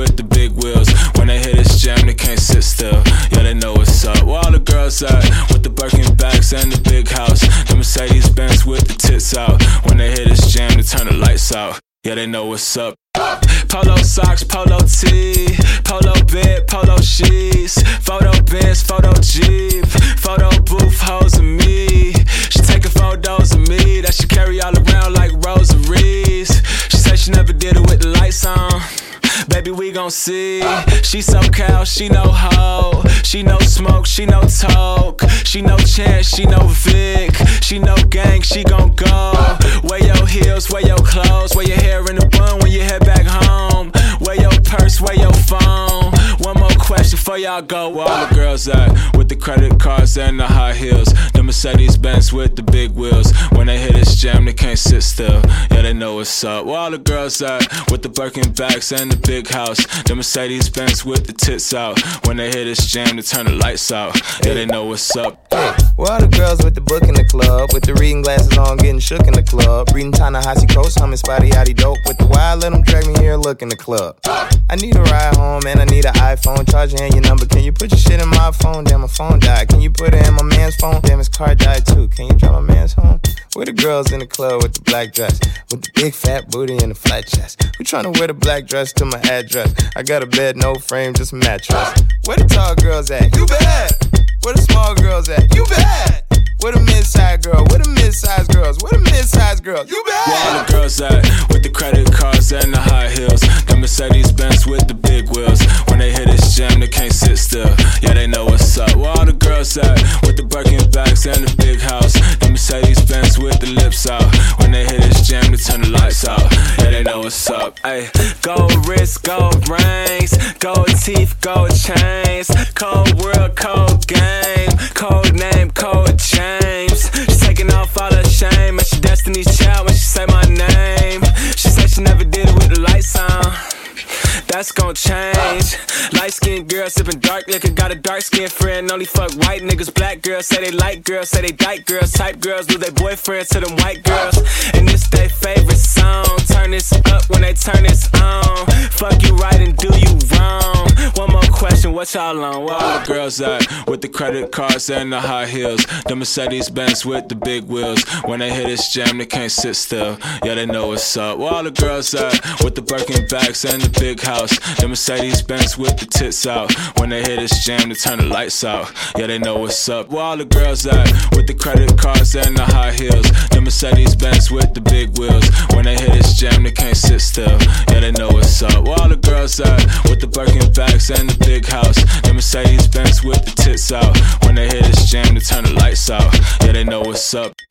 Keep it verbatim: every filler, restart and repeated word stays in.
with the big wheels. When they hit this jam, they can't sit still. Yeah, they know what's up. Where all the girls at? With the Birkin bags and the big house. The Mercedes Benz with the tits out. When they hit this jam, they turn the lights out. Yeah, they know what's up. Polo socks, polo tee, polo bed, polo sheets, photo Benz, photo Jeep, photo booth, hoes of me. She taking photos of me that she carry all around like rosaries. She said she never did it with the lights on. Baby, we gon' see. She so cow, she no hoe. She no smoke, she no toke. She no chance, she no Vic. She no gang, she gon' go. Wear your heels, wear your clothes. Wear your hair in a bun when you head back home. Wear your purse, wear your phone. One more question before y'all go. Where all the girls at? With the credit cards and the high heels. The Mercedes Benz with the big wheels. When they hit this jam, they can't sit still. Yeah, they know what's up. Where all the girls at? With the Birkin bags and the big house. The Mercedes Benz with the tits out. When they hit this jam, they turn the lights out. Yeah, they know what's up. Hey, where all the girls with the book in the club? With the reading glasses on, getting shook in the club. Reading Ta-Nehisi Coates, humming Spotty Yachty Dope. With the wild, let them drag me here, look in the club. I need a ride home and I need an iPhone. Charger and your number. Can you put your shit in my phone? Damn, my phone died. Can you put it in my man's phone? Damn, his car died too. Can you drive my man's home? Where the girls in the club with the black dress? With the big fat booty and the flat chest. Who tryna wear the black dress to my address? I got a bed, no frame, just a mattress. Where the tall girls at? You bad. Where the small girls at? You bad. Where the mid-size girl? Where the mid-size girls? Where the mid-size girls? You bad. Where all the girls at? With the credit cards and the high heels. The Mercedes Benz with the big wheels. When they hit this jam, they can't sit still. Yeah, they know what's up. Where all the girls at? With the Birkin bags and the big house. The Mercedes Benz with the lips out. When they hit this jam, they turn the lights out. Yeah, they know what's up. Ay, gold wrist, gold rings, gold teeth, gold chains, cold world, cold game, cold name, cold James. She's taking off all her shame, and she Destiny's Child when she say my name. She said she never did it with the lights on. That's gon' change. Light-skinned girl sippin' dark liquor. Got a dark-skinned friend. Only fuck white niggas. Black girls say they like girls. Say they dyke girls. Type girls lose their boyfriends to them white girls. And this they favorite song. Turn this up when they turn this on. Fuck you right and do you wrong. One more question, what y'all on? Where all the girls at? With the credit cards and the high heels. The Mercedes Benz with the big wheels. When they hit this jam, they can't sit still. Yeah, they know what's up. Where all the girls at? With the Birkin bags and the big house. The Mercedes Benz with the tits out. When they hit this jam, they turn the lights out. Yeah, they know what's up. Where all the girls at? With the credit cards and the high heels. The Mercedes Benz with the big wheels. When they hit this jam, they can't sit still. Yeah, they know what's up. Where all the girls at? With the Birkin bags and the big house. The Mercedes Benz with the tits out. When they hit this jam, they turn the lights out. Yeah, they know what's up.